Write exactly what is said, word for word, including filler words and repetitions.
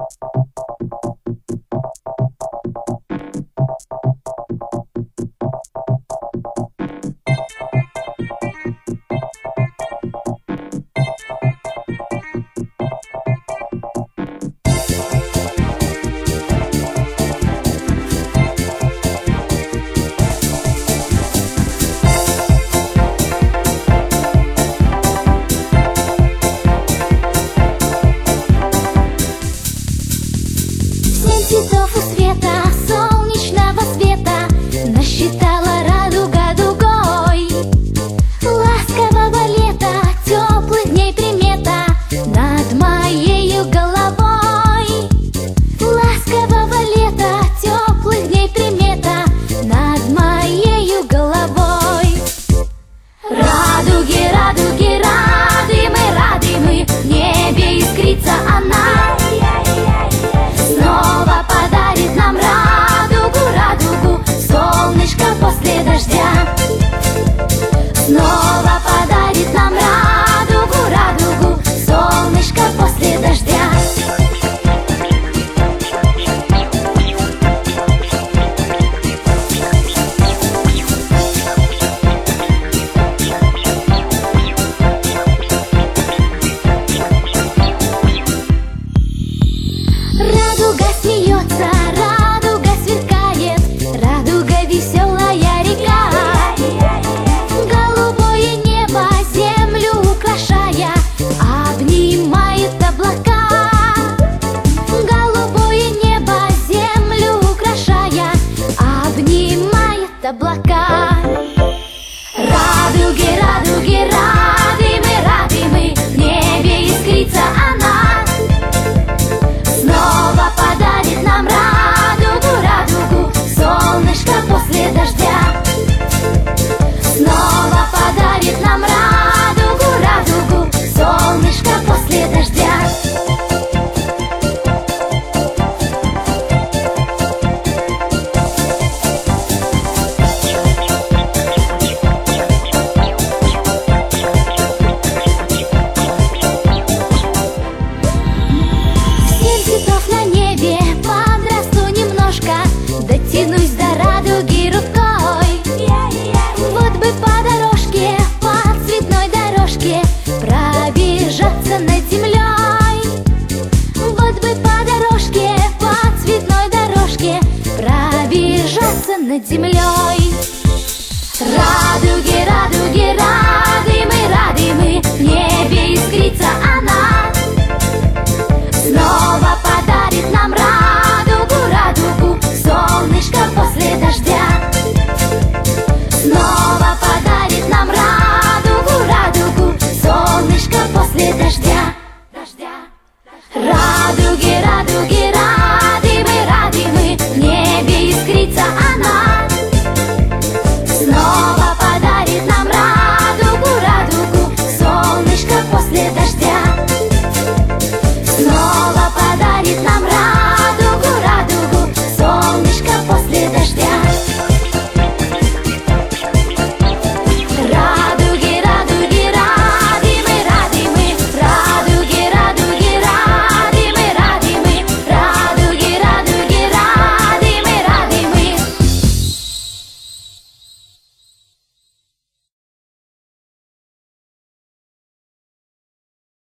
Цветов и света, солнечного света насчитала радуга дугой. Ласкового лета, теплых дней примета над моею головой. Ласкового лета, теплых дней примета над моею головой. Радуги, радуги, рады мы, рады мы, в небе искрится она. Снова подарит нам радугу, радугу, солнышко после дождя. Снова подарит нам радугу, радугу, солнышко после дождя. Радуга смеется, радуга сверкает, радуга веселая река. Голубое небо землю украшая, обнимает облака. Голубое небо землю украшая, обнимает облака. Радуги, радуги, рады мы, рады мы, в небе искрится она. Снова подарит нам радугу, радугу, солнышко после дождя. Снова подарит нам радугу, радугу, солнышко после дождя. Дотянусь до радуги рукой. Вот бы по дорожке, по цветной дорожке пробежаться над землей. Вот бы по дорожке, по цветной дорожке пробежаться над землей. Радуги, радуги, рады мы, рады мы, в небе искрится она. Снова подарит нам радугу, радугу, солнышко после дождя. Снова подарит нам радугу, радугу, солнышко после дождя.